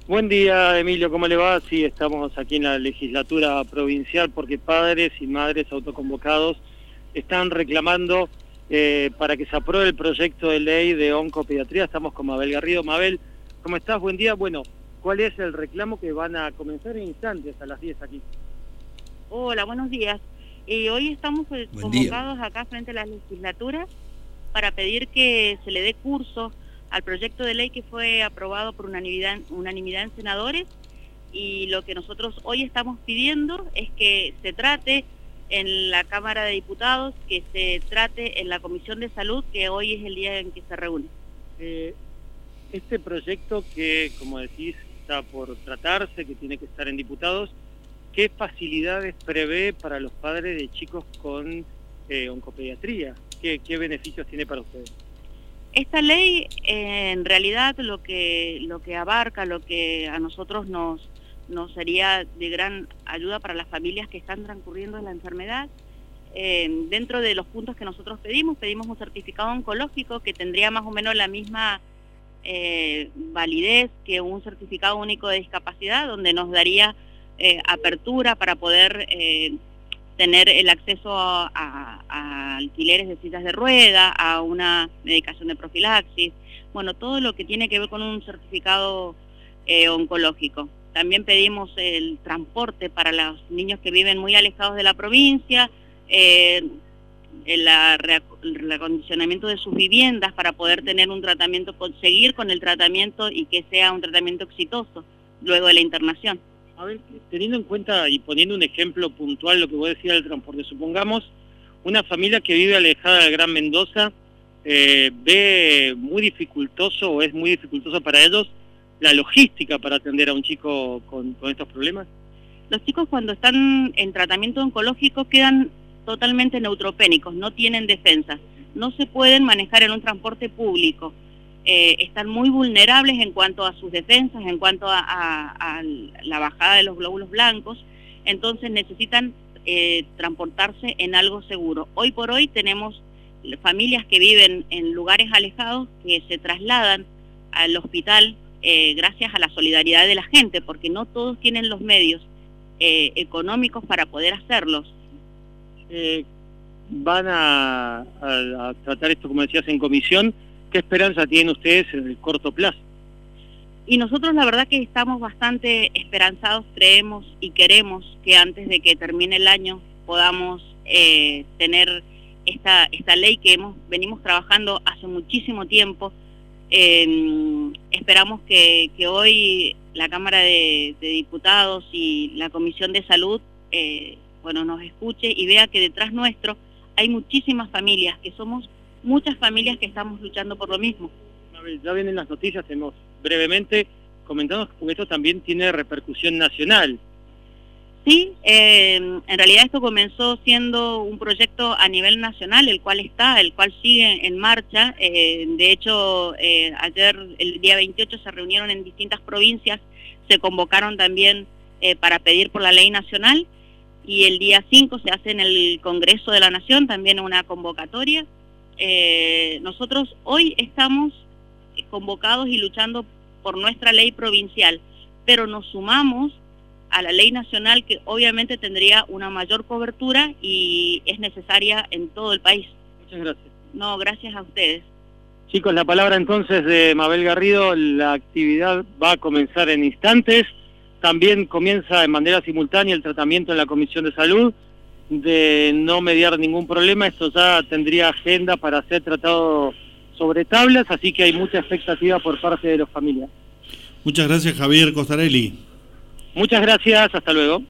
Buen día, Emilio, ¿cómo le va? Sí, estamos aquí en la legislatura provincial porque padres y madres autoconvocados están reclamando para que se apruebe el proyecto de ley de oncopediatría. Estamos con Mabel Garrido. Mabel, ¿cómo estás? Buen día. Bueno, ¿cuál es el reclamo que van a comenzar en instantes a las 10 aquí? Hola, buenos días. Hoy estamos convocados acá frente a la legislatura para pedir que se le dé curso al proyecto de ley que fue aprobado por unanimidad en senadores, y lo que nosotros hoy estamos pidiendo es que se trate en la Cámara de Diputados, que se trate en la Comisión de Salud, que hoy es el día en que se reúne. Este proyecto que, como decís, está por tratarse, que tiene que estar en diputados, ¿qué facilidades prevé para los padres de chicos con oncopediatría? ¿Qué beneficios tiene para ustedes? Esta ley, en realidad, lo que abarca, lo que a nosotros nos sería de gran ayuda para las familias que están transcurriendo en la enfermedad. Dentro de los puntos que nosotros pedimos un certificado oncológico que tendría más o menos la misma validez que un certificado único de discapacidad, donde nos daría apertura para poder tener el acceso a alquileres de sillas de rueda, a una medicación de profilaxis, bueno, todo lo que tiene que ver con un certificado oncológico. También pedimos el transporte para los niños que viven muy alejados de la provincia, el reacondicionamiento de sus viviendas para poder tener un tratamiento, seguir con el tratamiento y que sea un tratamiento exitoso luego de la internación. A ver, teniendo en cuenta y poniendo un ejemplo puntual lo que vos decías del transporte, supongamos una familia que vive alejada del Gran Mendoza, ve muy dificultoso o es muy dificultoso para ellos la logística para atender a un chico con estos problemas. Los chicos cuando están en tratamiento oncológico quedan totalmente neutropénicos, no tienen defensas, no se pueden manejar en un transporte público. Están muy vulnerables en cuanto a sus defensas, en cuanto a la bajada de los glóbulos blancos, entonces necesitan transportarse en algo seguro. Hoy por hoy tenemos familias que viven en lugares alejados que se trasladan al hospital gracias a la solidaridad de la gente, porque no todos tienen los medios económicos para poder hacerlos. Van a tratar esto, como decías, en comisión. ¿Qué esperanza tienen ustedes en el corto plazo? Y nosotros la verdad que estamos bastante esperanzados, creemos y queremos que antes de que termine el año podamos tener esta ley que venimos trabajando hace muchísimo tiempo. Esperamos que hoy la Cámara de Diputados y la Comisión de Salud nos escuche y vea que detrás nuestro hay muchísimas familias, que somos muchas familias que estamos luchando por lo mismo. Ya vienen las noticias, tenemos brevemente comentando porque esto también tiene repercusión nacional. Sí, en realidad esto comenzó siendo un proyecto a nivel nacional, el cual sigue en marcha. De hecho, ayer, el día 28, se reunieron en distintas provincias, se convocaron también para pedir por la ley nacional, y el día 5 se hace en el Congreso de la Nación también una convocatoria. Nosotros hoy estamos convocados y luchando por nuestra ley provincial, pero nos sumamos a la ley nacional, que obviamente tendría una mayor cobertura y es necesaria en todo el país. Muchas gracias. No, gracias a ustedes. Chicos, la palabra entonces de Mabel Garrido. La actividad va a comenzar en instantes. También comienza de manera simultánea el tratamiento en la Comisión de Salud. De no mediar ningún problema, esto ya tendría agenda para ser tratado sobre tablas, así que hay mucha expectativa por parte de las familias. Muchas gracias, Javier Costarelli. Muchas gracias, hasta luego.